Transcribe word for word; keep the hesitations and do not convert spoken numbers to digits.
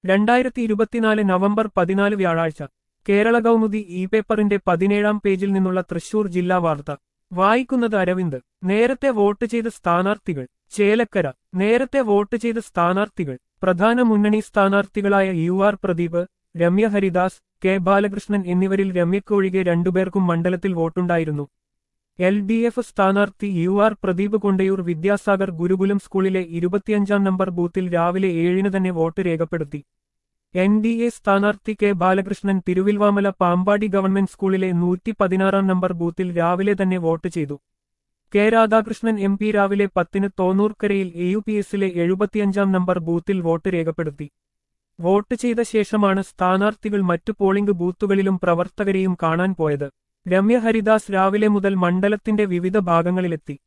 രണ്ടായിരത്തി ഇരുപത്തിനാല് നവംബർ പതിനാല് വ്യാഴാഴ്ച കേരള കൗമുദി ഇ പേപ്പറിന്റെ പതിനേഴാം പേജിൽ നിന്നുള്ള തൃശൂർ ജില്ലാ വാർത്ത വായിക്കുന്നത് അരവിന്ദ്. നേരത്തെ വോട്ട് ചെയ്ത സ്ഥാനാർത്ഥികൾ ചേലക്കര. നേരത്തെ വോട്ട് ചെയ്ത സ്ഥാനാർത്ഥികൾ പ്രധാന മുന്നണി സ്ഥാനാർത്ഥികളായ U R Pradeep, Ramya Haridas, K Balakrishnan എന്നിവരിൽ രമ്യക്കൊഴികെ രണ്ടുപേർക്കും മണ്ഡലത്തിൽ വോട്ടുണ്ടായിരുന്നു. എൽ ഡി എഫ് സ്ഥാനാർത്ഥി യു ആർ പ്രദീപ് കൊണ്ടയൂർ വിദ്യാസാഗർ ഗുരുകുലം സ്കൂളിലെ ഇരുപത്തിയഞ്ചാം നമ്പർ ബൂത്തിൽ രാവിലെ ഏഴിന് തന്നെ വോട്ട് രേഖപ്പെടുത്തി. എൻ ഡി എ സ്ഥാനാർത്ഥി കെ ബാലകൃഷ്ണൻ തിരുവിൽവാമല പാമ്പാടി ഗവൺമെന്റ് സ്കൂളിലെ നൂറ്റി പതിനാറാം നമ്പർ ബൂത്തിൽ രാവിലെ തന്നെ വോട്ട് ചെയ്തു. കെ രാധാകൃഷ്ണൻ എം പി രാവിലെ പത്തിന് തോന്നൂർക്കരയിൽ എ യു പി എസിലെ എഴുപത്തിയഞ്ചാം നമ്പർ ബൂത്തിൽ വോട്ട് രേഖപ്പെടുത്തി. വോട്ട് ചെയ്ത ശേഷമാണ് സ്ഥാനാർത്ഥികൾ മറ്റു പോളിംഗ് ബൂത്തുകളിലും പ്രവർത്തകരെയും കാണാൻ പോയത്. രമ്യ ഹരിദാസ് രാവിലെ മുതൽ മണ്ഡലത്തിന്റെ വിവിധ ഭാഗങ്ങളിലെത്തി.